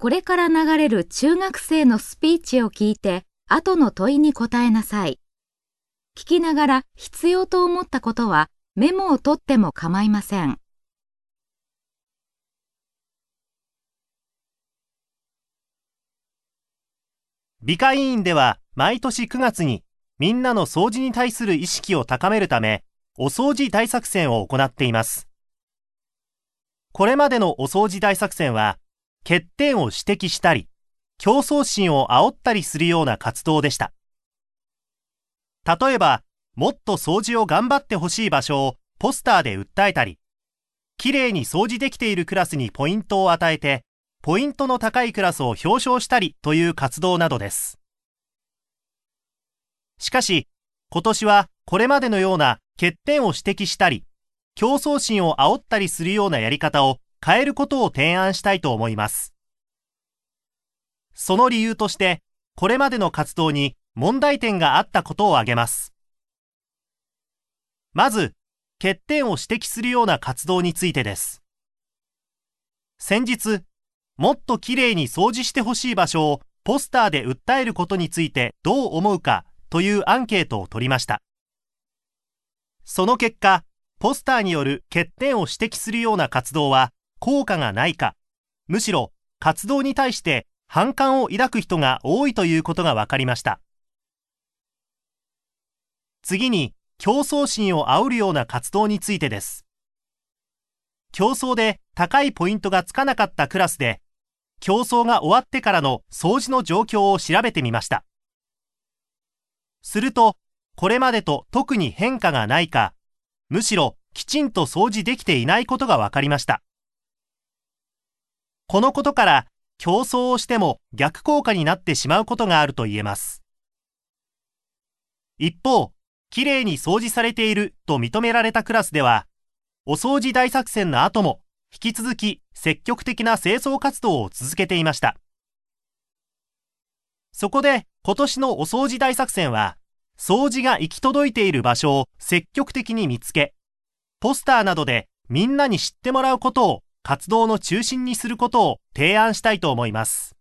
これから流れる中学生のスピーチを聞いて、後の問いに答えなさい。聞きながら必要と思ったことはメモを取っても構いません。 美化委員では毎年9月にみんなの掃除に対する意識を高めるため、お掃除大作戦を行っています。これまでのお掃除大作戦は、欠点を指摘したり、競争心を煽ったりするような活動でした。例えば、もっと掃除を頑張ってほしい場所をポスターで訴えたり、きれいに掃除できているクラスにポイントを与えて、ポイントの高いクラスを表彰したりという活動などです。しかし、今年はこれまでのような欠点を指摘したり、競争心を煽ったりするようなやり方を変えることを提案したいと思います。その理由として、これまでの活動に問題点があったことを挙げます。まず、欠点を指摘するような活動についてです。先日、もっときれいに掃除してほしい場所をポスターで訴えることについてどう思うかというアンケートを取りました。その結果、ポスターによる欠点を指摘するような活動は効果がないか、むしろ活動に対して反感を抱く人が多いということが分かりました。次に、競争心を煽るような活動についてです。競争で高いポイントがつかなかったクラスで、競争が終わってからの掃除の状況を調べてみました。すると、これまでと特に変化がないか、むしろきちんと掃除できていないことが分かりました。このことから、競争をしても逆効果になってしまうことがあると言えます。一方、きれいに掃除されていると認められたクラスでは、お掃除大作戦の後も引き続き積極的な清掃活動を続けていました。そこで今年のお掃除大作戦は、掃除が行き届いている場所を積極的に見つけ、ポスターなどでみんなに知ってもらうことを活動の中心にすることを提案したいと思います。